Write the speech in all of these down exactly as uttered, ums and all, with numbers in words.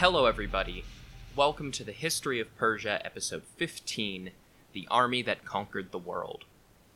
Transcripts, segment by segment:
Hello everybody, welcome to the History of Persia, episode fifteen, The Army That Conquered the World.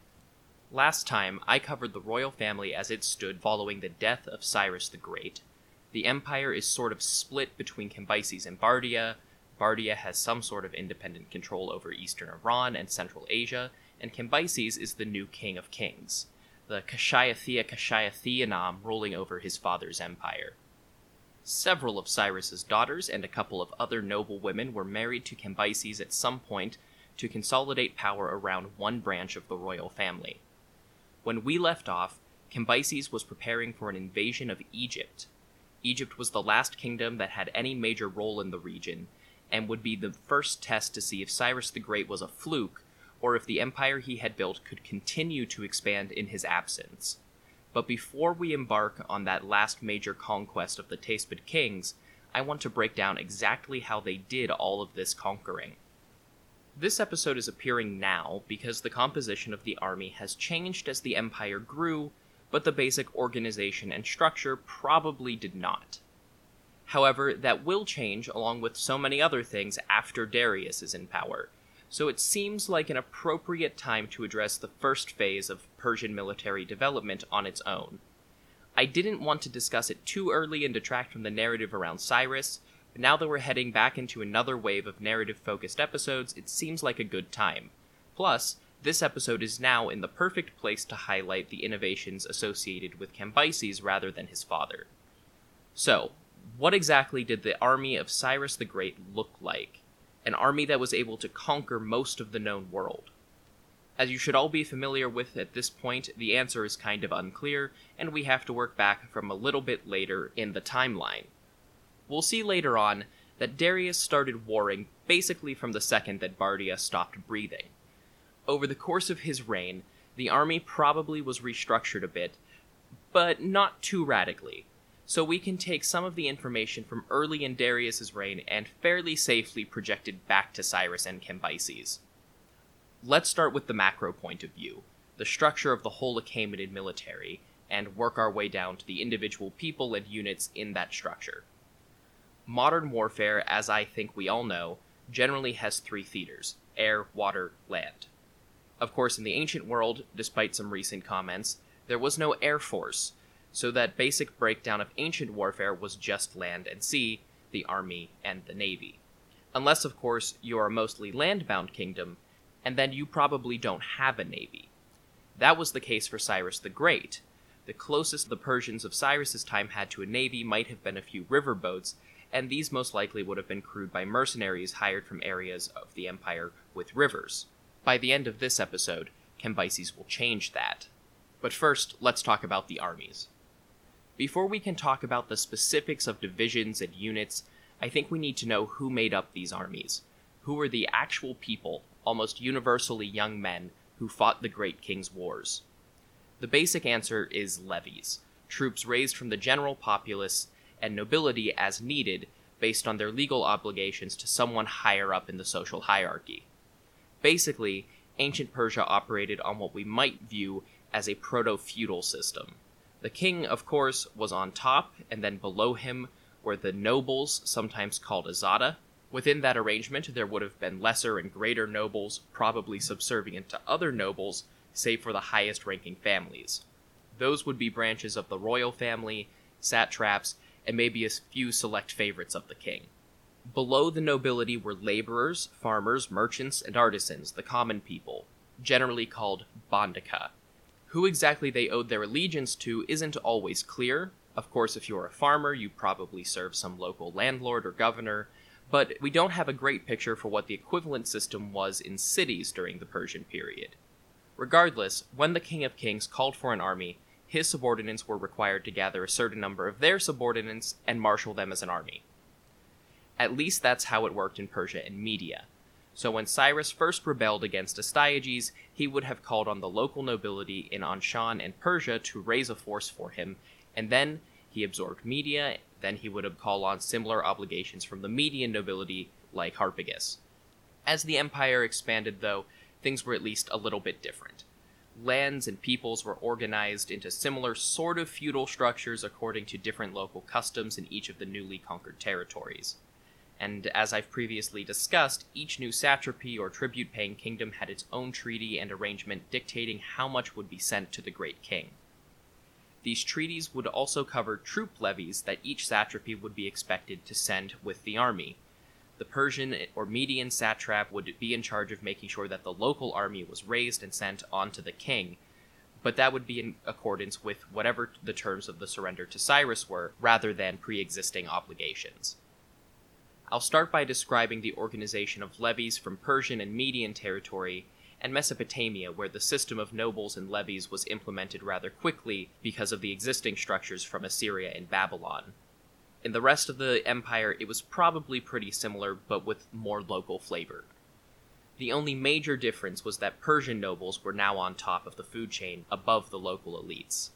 Last time, I covered the royal family as it stood following the death of Cyrus the Great. The empire is sort of split between Cambyses and Bardia. Bardia has some sort of independent control over eastern Iran and Central Asia, and Cambyses is the new king of kings, the Kashayathia Kashayatheanam ruling over his father's empire. Several of Cyrus's daughters and a couple of other noble women were married to Cambyses at some point to consolidate power around one branch of the royal family. When we left off, Cambyses was preparing for an invasion of Egypt. Egypt was the last kingdom that had any major role in the region, and would be the first test to see if Cyrus the Great was a fluke, or if the empire he had built could continue to expand in his absence. But before we embark on that last major conquest of the Tayspid kings, I want to break down exactly how they did all of this conquering. This episode is appearing now because the composition of the army has changed as the empire grew, but the basic organization and structure probably did not. However, that will change along with so many other things after Darius is in power, so it seems like an appropriate time to address the first phase of Persian military development on its own. I didn't want to discuss it too early and detract from the narrative around Cyrus, but now that we're heading back into another wave of narrative-focused episodes, it seems like a good time. Plus, this episode is now in the perfect place to highlight the innovations associated with Cambyses rather than his father. So, what exactly did the army of Cyrus the Great look like? An army that was able to conquer most of the known world. As you should all be familiar with at this point, the answer is kind of unclear, and we have to work back from a little bit later in the timeline. We'll see later on that Darius started warring basically from the second that Bardia stopped breathing. Over the course of his reign, the army probably was restructured a bit, but not too radically. So we can take some of the information from early in Darius's reign and fairly safely project it back to Cyrus and Cambyses. Let's start with the macro point of view, the structure of the whole Achaemenid military, and work our way down to the individual people and units in that structure. Modern warfare, as I think we all know, generally has three theaters: air, water, land. Of course, in the ancient world, despite some recent comments, there was no air force, so that basic breakdown of ancient warfare was just land and sea, the army, and the navy. Unless, of course, you are a mostly land-bound kingdom, and then you probably don't have a navy. That was the case for Cyrus the Great. The closest the Persians of Cyrus's time had to a navy might have been a few riverboats, and these most likely would have been crewed by mercenaries hired from areas of the empire with rivers. By the end of this episode, Cambyses will change that. But first, let's talk about the armies. Before we can talk about the specifics of divisions and units, I think we need to know who made up these armies. Who were the actual people, almost universally young men, who fought the great king's wars? The basic answer is levies, troops raised from the general populace and nobility as needed based on their legal obligations to someone higher up in the social hierarchy. Basically, ancient Persia operated on what we might view as a proto-feudal system. The king, of course, was on top, and then below him were the nobles, sometimes called azada. Within that arrangement, there would have been lesser and greater nobles, probably subservient to other nobles, save for the highest-ranking families. Those would be branches of the royal family, satraps, and maybe a few select favorites of the king. Below the nobility were laborers, farmers, merchants, and artisans, the common people, generally called bandika. Who exactly they owed their allegiance to isn't always clear. Of course, if you're a farmer, you probably serve some local landlord or governor, but we don't have a great picture for what the equivalent system was in cities during the Persian period. Regardless, when the King of Kings called for an army, his subordinates were required to gather a certain number of their subordinates and marshal them as an army. At least that's how it worked in Persia and Media. So when Cyrus first rebelled against Astyages, he would have called on the local nobility in Anshan and Persia to raise a force for him, and then he absorbed Media, then he would have called on similar obligations from the Median nobility like Harpagus. As the empire expanded, though, things were at least a little bit different. Lands and peoples were organized into similar sort of feudal structures according to different local customs in each of the newly conquered territories. and as I've previously discussed, each new satrapy or tribute-paying kingdom had its own treaty and arrangement dictating how much would be sent to the Great King. These treaties would also cover troop levies that each satrapy would be expected to send with the army. The Persian or Median satrap would be in charge of making sure that the local army was raised and sent on to the king, but that would be in accordance with whatever the terms of the surrender to Cyrus were, rather than pre-existing obligations. I'll start by describing the organization of levies from Persian and Median territory, and Mesopotamia, where the system of nobles and levies was implemented rather quickly because of the existing structures from Assyria and Babylon. In the rest of the empire, it was probably pretty similar, but with more local flavor. The only major difference was that Persian nobles were now on top of the food chain, above the local elites.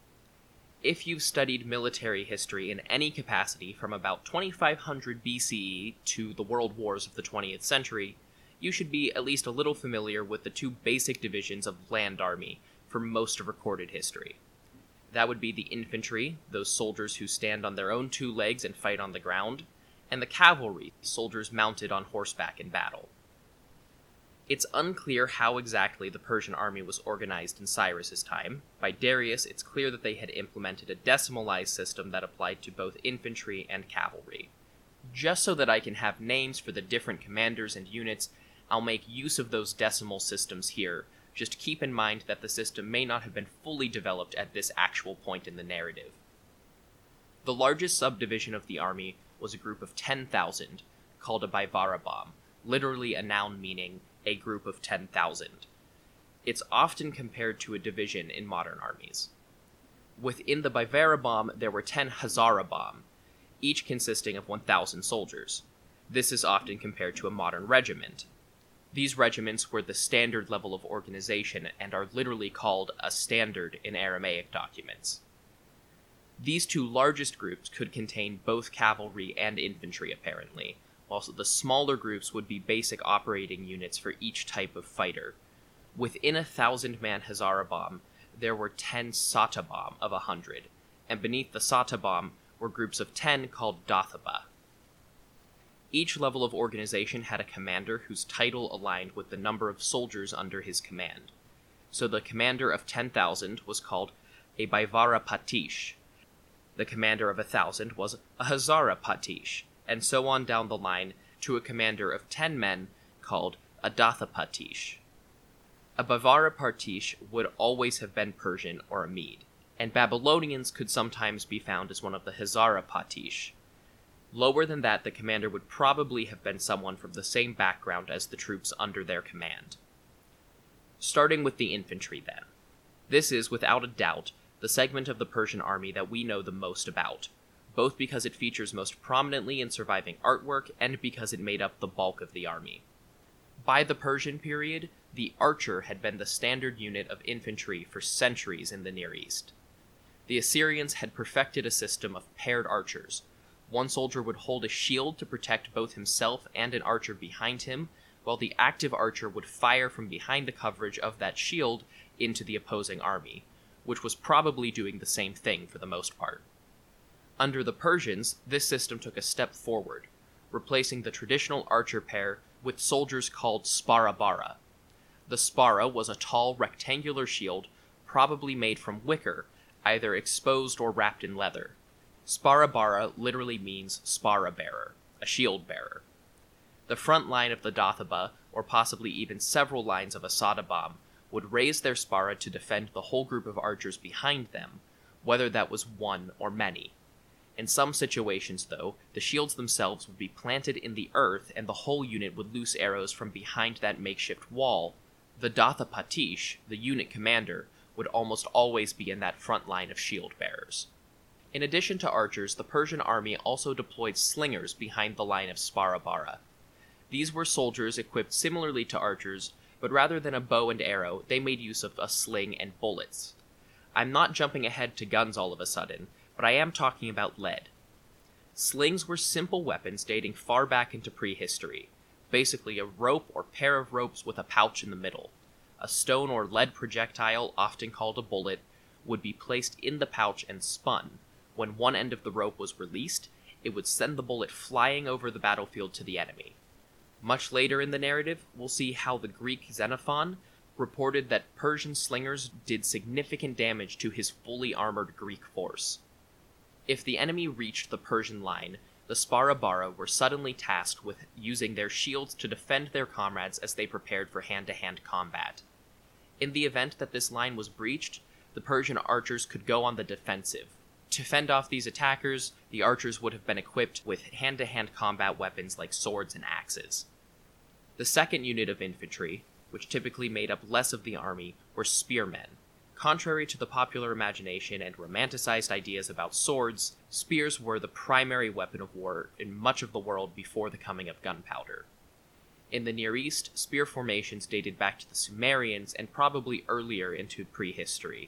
If you've studied military history in any capacity from about twenty-five hundred B C E to the World Wars of the twentieth century, you should be at least a little familiar with the two basic divisions of land army for most of recorded history. That would be the infantry, those soldiers who stand on their own two legs and fight on the ground, and the cavalry, soldiers mounted on horseback in battle. It's unclear how exactly the Persian army was organized in Cyrus's time. By Darius, it's clear that they had implemented a decimalized system that applied to both infantry and cavalry. Just so that I can have names for the different commanders and units, I'll make use of those decimal systems here. Just keep in mind that the system may not have been fully developed at this actual point in the narrative. The largest subdivision of the army was a group of ten thousand, called a Baivarabam, literally a noun meaning a group of ten thousand. It's often compared to a division in modern armies. Within the Baivarabam, there were ten Hazarabam, each consisting of one thousand soldiers. This is often compared to a modern regiment. These regiments were the standard level of organization and are literally called a standard in Aramaic documents. These two largest groups could contain both cavalry and infantry, apparently, while the smaller groups would be basic operating units for each type of fighter. Within a thousand-man Hazarabam, there were ten Satabam of a hundred, and beneath the Satabam were groups of ten called Dathaba. Each level of organization had a commander whose title aligned with the number of soldiers under his command. So the commander of ten thousand was called a Baivara Patish. The commander of a thousand was a Hazara Patish, and so on down the line to a commander of ten men called a Dathapatish. A Baivara Partish would always have been Persian or a Mede, and Babylonians could sometimes be found as one of the Hazara Patish. Lower than that, the commander would probably have been someone from the same background as the troops under their command. Starting with the infantry, then. This is, without a doubt, the segment of the Persian army that we know the most about, both because it features most prominently in surviving artwork and because it made up the bulk of the army. By the Persian period, the archer had been the standard unit of infantry for centuries in the Near East. The Assyrians had perfected a system of paired archers. One soldier would hold a shield to protect both himself and an archer behind him, while the active archer would fire from behind the coverage of that shield into the opposing army, which was probably doing the same thing for the most part. Under the Persians, this system took a step forward, replacing the traditional archer pair with soldiers called sparabara. The spara was a tall, rectangular shield, probably made from wicker, either exposed or wrapped in leather. Sparabara literally means spara bearer, a shield bearer. The front line of the Dathaba, or possibly even several lines of a Satabam, would raise their spara to defend the whole group of archers behind them, whether that was one or many. In some situations, though, the shields themselves would be planted in the earth and the whole unit would loose arrows from behind that makeshift wall. The Dathapatish, the unit commander, would almost always be in that front line of shield bearers. In addition to archers, the Persian army also deployed slingers behind the line of sparabara. These were soldiers equipped similarly to archers, but rather than a bow and arrow, they made use of a sling and bullets. I'm not jumping ahead to guns all of a sudden, but I am talking about lead. Slings were simple weapons dating far back into prehistory, basically a rope or pair of ropes with a pouch in the middle. A stone or lead projectile, often called a bullet, would be placed in the pouch and spun. When one end of the rope was released, it would send the bullet flying over the battlefield to the enemy. Much later in the narrative, we'll see how the Greek Xenophon reported that Persian slingers did significant damage to his fully armored Greek force. If the enemy reached the Persian line, the Sparabara were suddenly tasked with using their shields to defend their comrades as they prepared for hand-to-hand combat. In the event that this line was breached, the Persian archers could go on the defensive. To fend off these attackers, the archers would have been equipped with hand-to-hand combat weapons like swords and axes. The second unit of infantry, which typically made up less of the army, were spearmen. Contrary to the popular imagination and romanticized ideas about swords, spears were the primary weapon of war in much of the world before the coming of gunpowder. In the Near East, spear formations dated back to the Sumerians and probably earlier into prehistory.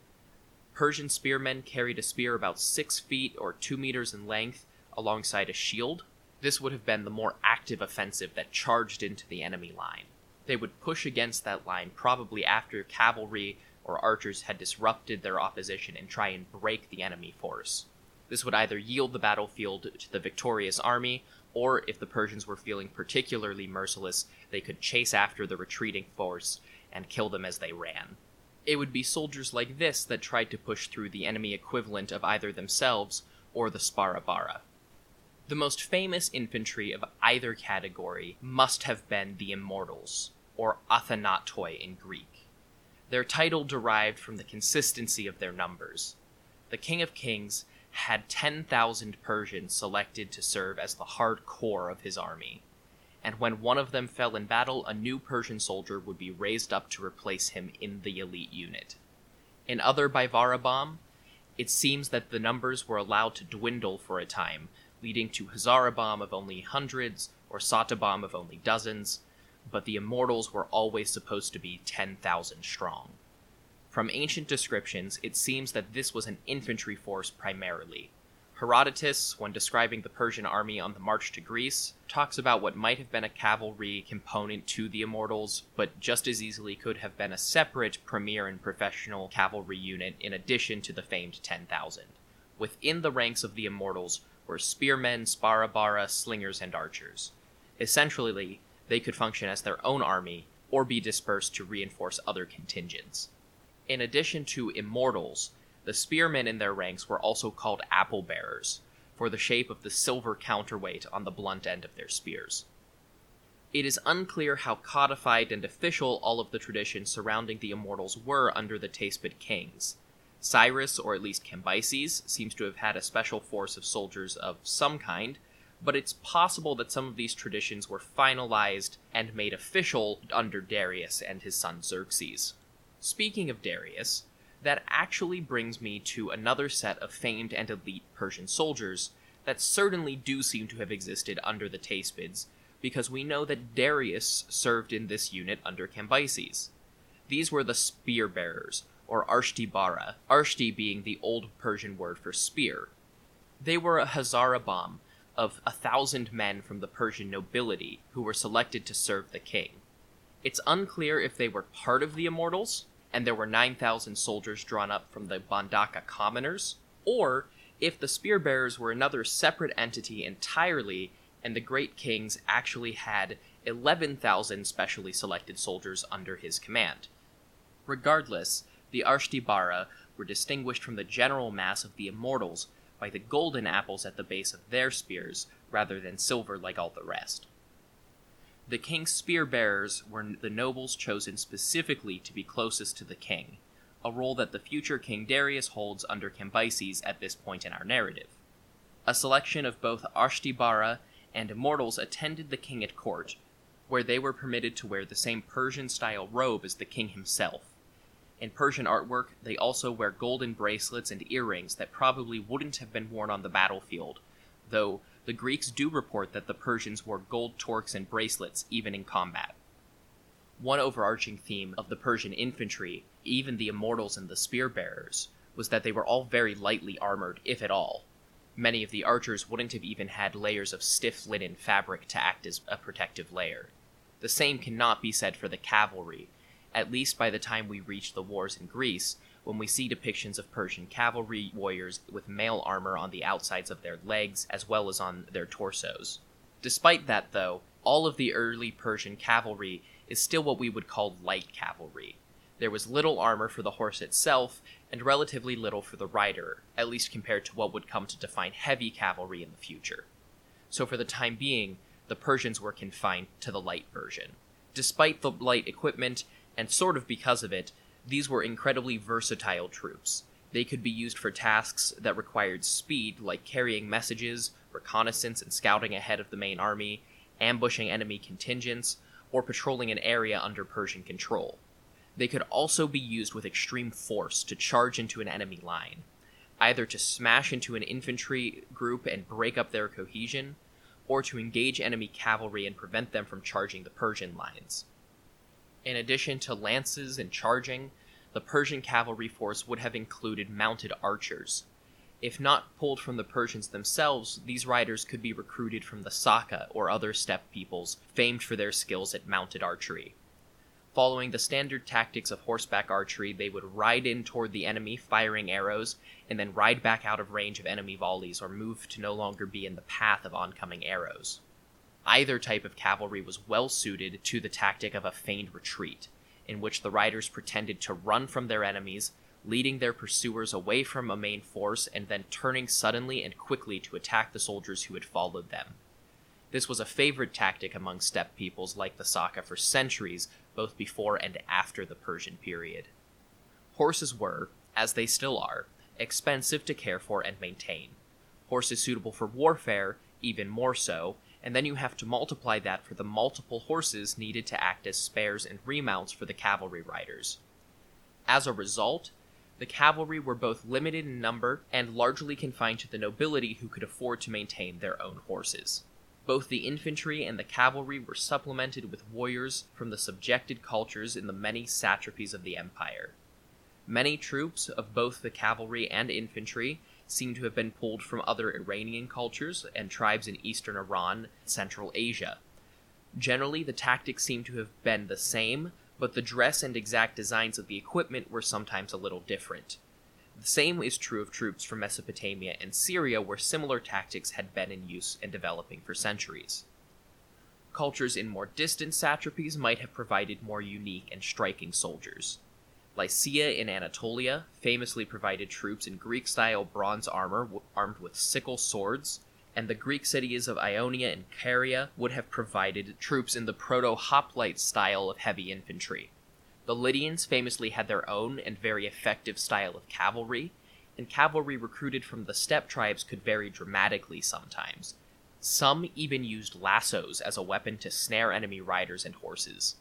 Persian spearmen carried a spear about six feet or two meters in length alongside a shield. This would have been the more active offensive that charged into the enemy line. They would push against that line probably after cavalry or archers had disrupted their opposition and try and break the enemy force. This would either yield the battlefield to the victorious army, or if the Persians were feeling particularly merciless, they could chase after the retreating force and kill them as they ran. It would be soldiers like this that tried to push through the enemy equivalent of either themselves or the Sparabara. The most famous infantry of either category must have been the Immortals, or Athanatoi in Greek. Their title derived from the consistency of their numbers. The King of Kings had ten thousand Persians selected to serve as the hard core of his army, and when one of them fell in battle, a new Persian soldier would be raised up to replace him in the elite unit. In other Bivarabam, it seems that the numbers were allowed to dwindle for a time, leading to Hazarabam of only hundreds or Satabam of only dozens, but the Immortals were always supposed to be ten thousand strong. From ancient descriptions, it seems that this was an infantry force primarily. Herodotus, when describing the Persian army on the march to Greece, talks about what might have been a cavalry component to the Immortals, but just as easily could have been a separate premier and professional cavalry unit in addition to the famed ten thousand. Within the ranks of the Immortals were spearmen, Sparabara, slingers, and archers. Essentially, they could function as their own army, or be dispersed to reinforce other contingents. In addition to Immortals, the spearmen in their ranks were also called apple-bearers, for the shape of the silver counterweight on the blunt end of their spears. It is unclear how codified and official all of the traditions surrounding the Immortals were under the Tayspid kings. Cyrus, or at least Cambyses, seems to have had a special force of soldiers of some kind, but it's possible that some of these traditions were finalized and made official under Darius and his son Xerxes. Speaking of Darius, that actually brings me to another set of famed and elite Persian soldiers that certainly do seem to have existed under the Tayspids, because we know that Darius served in this unit under Cambyses. These were the spear-bearers, or Arshtibara, Arshti being the old Persian word for spear. They were a Hazarabam of a thousand men from the Persian nobility who were selected to serve the king. It's unclear if they were part of the Immortals, and there were nine thousand soldiers drawn up from the Bandaka commoners, or if the spear-bearers were another separate entity entirely, and the great kings actually had eleven thousand specially selected soldiers under his command. Regardless, the Arshtibara were distinguished from the general mass of the Immortals by the golden apples at the base of their spears, rather than silver like all the rest. The king's spear-bearers were the nobles chosen specifically to be closest to the king, a role that the future King Darius holds under Cambyses at this point in our narrative. A selection of both Arshtibara and Immortals attended the king at court, where they were permitted to wear the same Persian-style robe as the king himself. In Persian artwork, they also wear golden bracelets and earrings that probably wouldn't have been worn on the battlefield, though the Greeks do report that the Persians wore gold torques and bracelets even in combat. One overarching theme of the Persian infantry, even the Immortals and the spear-bearers, was that they were all very lightly armored, if at all. Many of the archers wouldn't have even had layers of stiff linen fabric to act as a protective layer. The same cannot be said for the cavalry, at least by the time we reach the wars in Greece, when we see depictions of Persian cavalry warriors with mail armor on the outsides of their legs as well as on their torsos. Despite that, though, all of the early Persian cavalry is still what we would call light cavalry. There was little armor for the horse itself, and relatively little for the rider, at least compared to what would come to define heavy cavalry in the future. So for the time being, the Persians were confined to the light version. Despite the light equipment, and sort of because of it, these were incredibly versatile troops. They could be used for tasks that required speed, like carrying messages, reconnaissance and scouting ahead of the main army, ambushing enemy contingents, or patrolling an area under Persian control. They could also be used with extreme force to charge into an enemy line, either to smash into an infantry group and break up their cohesion, or to engage enemy cavalry and prevent them from charging the Persian lines. In addition to lances and charging, the Persian cavalry force would have included mounted archers. If not pulled from the Persians themselves, these riders could be recruited from the Saka or other steppe peoples famed for their skills at mounted archery. Following the standard tactics of horseback archery, they would ride in toward the enemy firing arrows, and then ride back out of range of enemy volleys or move to no longer be in the path of oncoming arrows. Either type of cavalry was well suited to the tactic of a feigned retreat, in which the riders pretended to run from their enemies, leading their pursuers away from a main force and then turning suddenly and quickly to attack the soldiers who had followed them. This was a favorite tactic among steppe peoples like the Saka for centuries, both before and after the Persian period. Horses were, as they still are, expensive to care for and maintain. Horses suitable for warfare, even more so, and then you have to multiply that for the multiple horses needed to act as spares and remounts for the cavalry riders. As a result, the cavalry were both limited in number and largely confined to the nobility who could afford to maintain their own horses. Both the infantry and the cavalry were supplemented with warriors from the subjected cultures in the many satrapies of the empire. Many troops of both the cavalry and infantry seem to have been pulled from other Iranian cultures and tribes in eastern Iran and Central Asia. Generally, the tactics seem to have been the same, but the dress and exact designs of the equipment were sometimes a little different. The same is true of troops from Mesopotamia and Syria, where similar tactics had been in use and developing for centuries. Cultures in more distant satrapies might have provided more unique and striking soldiers. Lycia in Anatolia famously provided troops in Greek-style bronze armor w- armed with sickle swords, and the Greek cities of Ionia and Caria would have provided troops in the proto-hoplite style of heavy infantry. The Lydians famously had their own and very effective style of cavalry, and cavalry recruited from the steppe tribes could vary dramatically sometimes. Some even used lassos as a weapon to snare enemy riders and horses.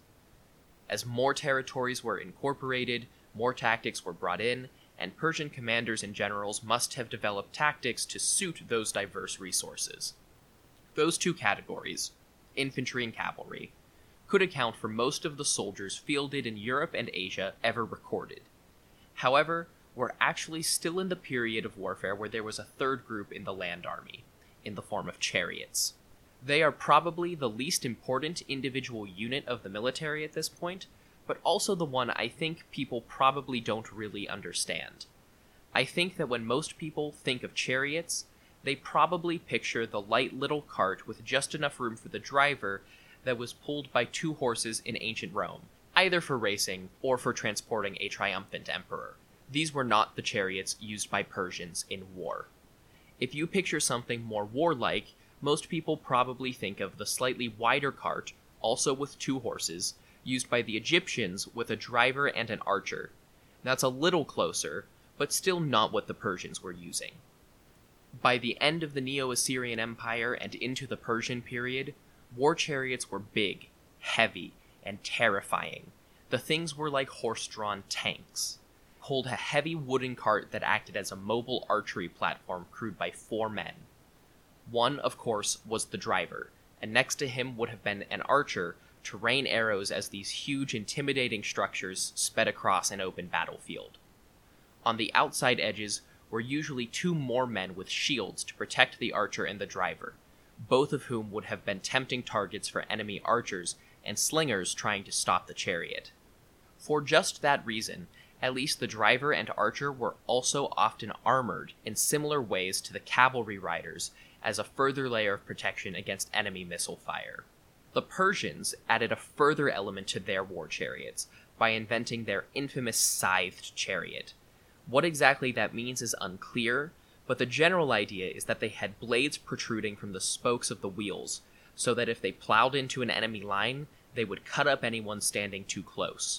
As more territories were incorporated, more tactics were brought in, and Persian commanders and generals must have developed tactics to suit those diverse resources. Those two categories, infantry and cavalry, could account for most of the soldiers fielded in Europe and Asia ever recorded. However, we're actually still in the period of warfare where there was a third group in the land army, in the form of chariots. They are probably the least important individual unit of the military at this point, but also the one I think people probably don't really understand. I think that when most people think of chariots, they probably picture the light little cart with just enough room for the driver that was pulled by two horses in ancient Rome, either for racing or for transporting a triumphant emperor. These were not the chariots used by Persians in war. If you picture something more warlike, most people probably think of the slightly wider cart, also with two horses, used by the Egyptians with a driver and an archer. That's a little closer, but still not what the Persians were using. By the end of the Neo-Assyrian Empire and into the Persian period, war chariots were big, heavy, and terrifying. The things were like horse-drawn tanks. Pulled a heavy wooden cart that acted as a mobile archery platform crewed by four men. One, of course, was the driver, and next to him would have been an archer to rain arrows as these huge, intimidating structures sped across an open battlefield. On the outside edges were usually two more men with shields to protect the archer and the driver, both of whom would have been tempting targets for enemy archers and slingers trying to stop the chariot. For just that reason, At least the driver and archer were also often armored in similar ways to the cavalry riders as a further layer of protection against enemy missile fire. The Persians added a further element to their war chariots by inventing their infamous scythed chariot. What exactly that means is unclear, but the general idea is that they had blades protruding from the spokes of the wheels, so that if they plowed into an enemy line, they would cut up anyone standing too close.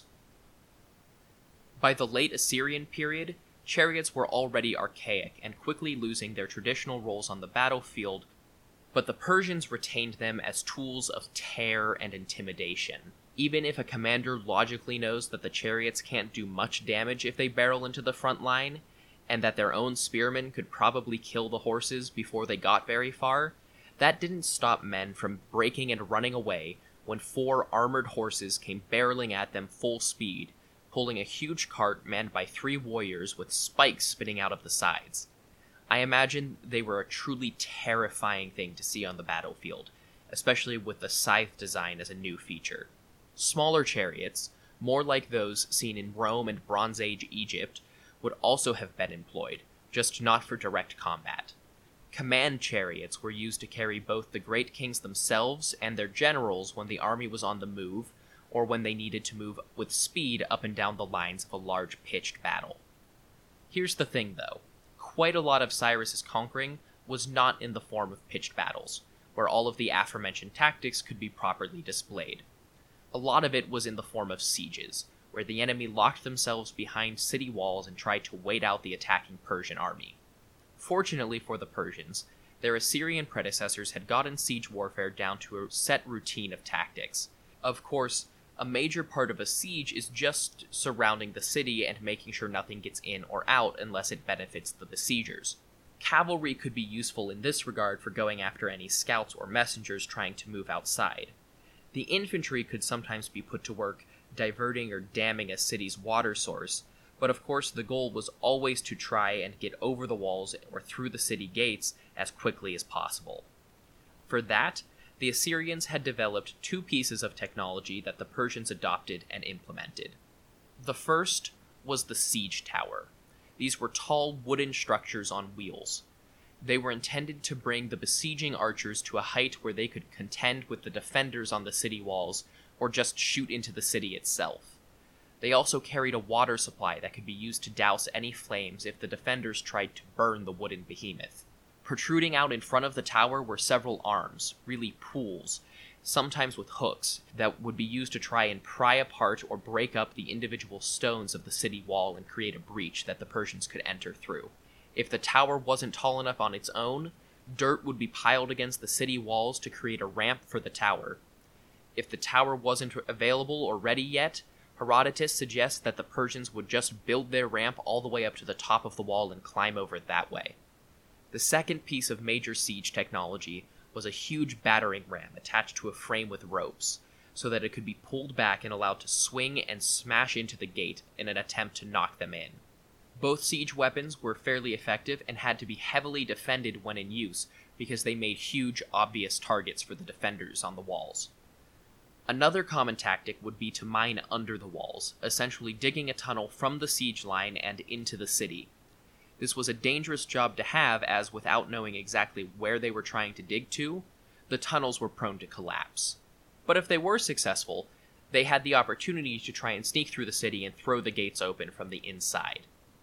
By the late Assyrian period, chariots were already archaic and quickly losing their traditional roles on the battlefield, but the Persians retained them as tools of terror and intimidation. Even if a commander logically knows that the chariots can't do much damage if they barrel into the front line, and that their own spearmen could probably kill the horses before they got very far, that didn't stop men from breaking and running away when four armored horses came barreling at them full speed, pulling a huge cart manned by three warriors with spikes spitting out of the sides. I imagine they were a truly terrifying thing to see on the battlefield, especially with the scythe design as a new feature. Smaller chariots, more like those seen in Rome and Bronze Age Egypt, would also have been employed, just not for direct combat. Command chariots were used to carry both the great kings themselves and their generals when the army was on the move, or when they needed to move with speed up and down the lines of a large pitched battle. Here's the thing, though. Quite a lot of Cyrus's conquering was not in the form of pitched battles, where all of the aforementioned tactics could be properly displayed. A lot of it was in the form of sieges, where the enemy locked themselves behind city walls and tried to wait out the attacking Persian army. Fortunately for the Persians, their Assyrian predecessors had gotten siege warfare down to a set routine of tactics. Of course, a major part of a siege is just surrounding the city and making sure nothing gets in or out unless it benefits the besiegers. Cavalry could be useful in this regard for going after any scouts or messengers trying to move outside. The infantry could sometimes be put to work diverting or damming a city's water source, but of course the goal was always to try and get over the walls or through the city gates as quickly as possible. For that, the Assyrians had developed two pieces of technology that the Persians adopted and implemented. The first was the siege tower. These were tall wooden structures on wheels. They were intended to bring the besieging archers to a height where they could contend with the defenders on the city walls, or just shoot into the city itself. They also carried a water supply that could be used to douse any flames if the defenders tried to burn the wooden behemoth. Protruding out in front of the tower were several arms, really pools, sometimes with hooks, that would be used to try and pry apart or break up the individual stones of the city wall and create a breach that the Persians could enter through. If the tower wasn't tall enough on its own, dirt would be piled against the city walls to create a ramp for the tower. If the tower wasn't available or ready yet, Herodotus suggests that the Persians would just build their ramp all the way up to the top of the wall and climb over that way. The second piece of major siege technology was a huge battering ram attached to a frame with ropes, so that it could be pulled back and allowed to swing and smash into the gate in an attempt to knock them in. Both siege weapons were fairly effective and had to be heavily defended when in use, because they made huge, obvious targets for the defenders on the walls. Another common tactic would be to mine under the walls, essentially digging a tunnel from the siege line and into the city. This was a dangerous job to have, as without knowing exactly where they were trying to dig to, the tunnels were prone to collapse. But if they were successful, they had the opportunity to try and sneak through the city and throw the gates open from the inside.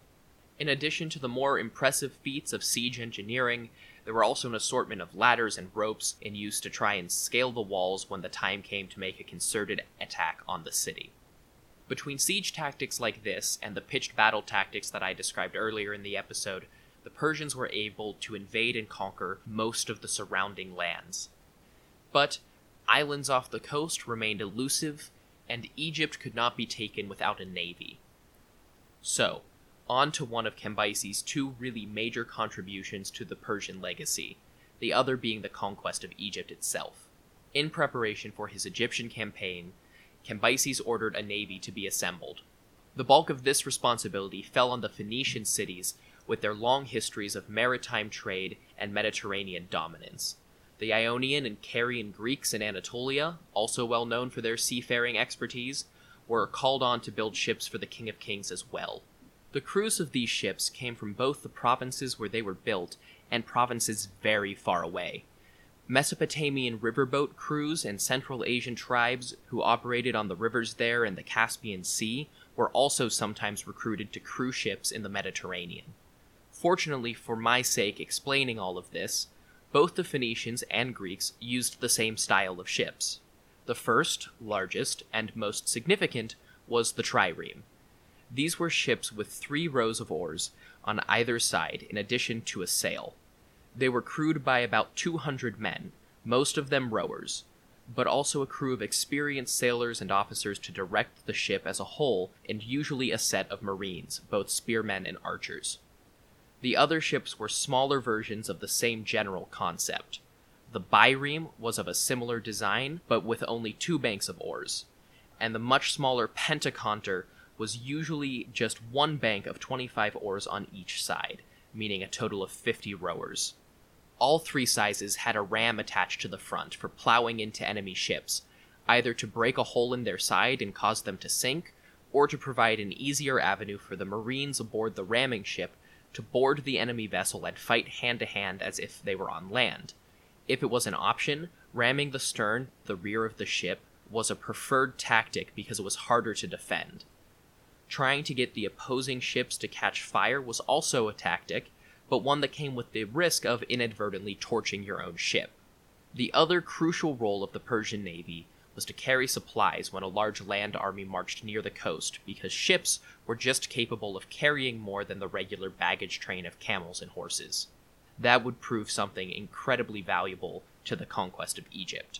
In addition to the more impressive feats of siege engineering, there were also an assortment of ladders and ropes in use to try and scale the walls when the time came to make a concerted attack on the city. Between siege tactics like this and the pitched battle tactics that I described earlier in the episode, the Persians were able to invade and conquer most of the surrounding lands. But islands off the coast remained elusive, and Egypt could not be taken without a navy. So, on to one of Cambyses' two really major contributions to the Persian legacy, the other being the conquest of Egypt itself. In preparation for his Egyptian campaign, Cambyses ordered a navy to be assembled. The bulk of this responsibility fell on the Phoenician cities with their long histories of maritime trade and Mediterranean dominance. The Ionian and Carian Greeks in Anatolia, also well known for their seafaring expertise, were called on to build ships for the King of Kings as well. The crews of these ships came from both the provinces where they were built and provinces very far away. Mesopotamian riverboat crews and Central Asian tribes who operated on the rivers there and the Caspian Sea were also sometimes recruited to cruise ships in the Mediterranean. Fortunately for my sake explaining all of this, both the Phoenicians and Greeks used the same style of ships. The first, largest, and most significant was the trireme. These were ships with three rows of oars on either side in addition to a sail. They were crewed by about two hundred men, most of them rowers, but also a crew of experienced sailors and officers to direct the ship as a whole, and usually a set of marines, both spearmen and archers. The other ships were smaller versions of the same general concept. The bireme was of a similar design, but with only two banks of oars, and the much smaller pentaconter was usually just one bank of twenty-five oars on each side, meaning a total of fifty rowers. All three sizes had a ram attached to the front for plowing into enemy ships, either to break a hole in their side and cause them to sink, or to provide an easier avenue for the marines aboard the ramming ship to board the enemy vessel and fight hand-to-hand as if they were on land. If it was an option, ramming the stern, the rear of the ship, was a preferred tactic because it was harder to defend. Trying to get the opposing ships to catch fire was also a tactic, but one that came with the risk of inadvertently torching your own ship. The other crucial role of the Persian navy was to carry supplies when a large land army marched near the coast, because ships were just capable of carrying more than the regular baggage train of camels and horses. That would prove something incredibly valuable to the conquest of Egypt.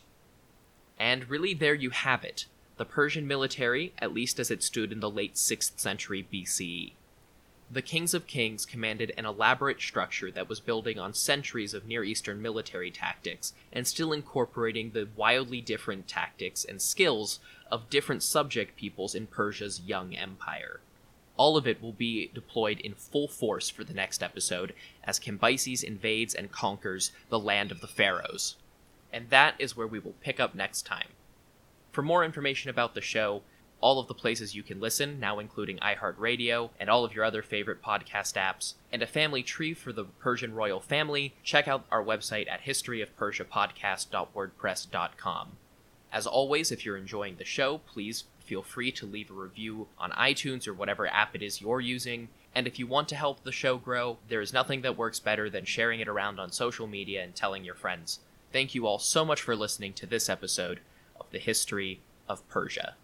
And really, there you have it. The Persian military, at least as it stood in the late sixth century B C E. The Kings of Kings commanded an elaborate structure that was building on centuries of Near Eastern military tactics, and still incorporating the wildly different tactics and skills of different subject peoples in Persia's young empire. All of it will be deployed in full force for the next episode, as Cambyses invades and conquers the land of the pharaohs. And that is where we will pick up next time. For more information about the show, all of the places you can listen, now including iHeartRadio, and all of your other favorite podcast apps, and a family tree for the Persian royal family, check out our website at history of persia podcast dot wordpress dot com. As always, if you're enjoying the show, please feel free to leave a review on iTunes or whatever app it is you're using, and if you want to help the show grow, there is nothing that works better than sharing it around on social media and telling your friends. Thank you all so much for listening to this episode of the History of Persia.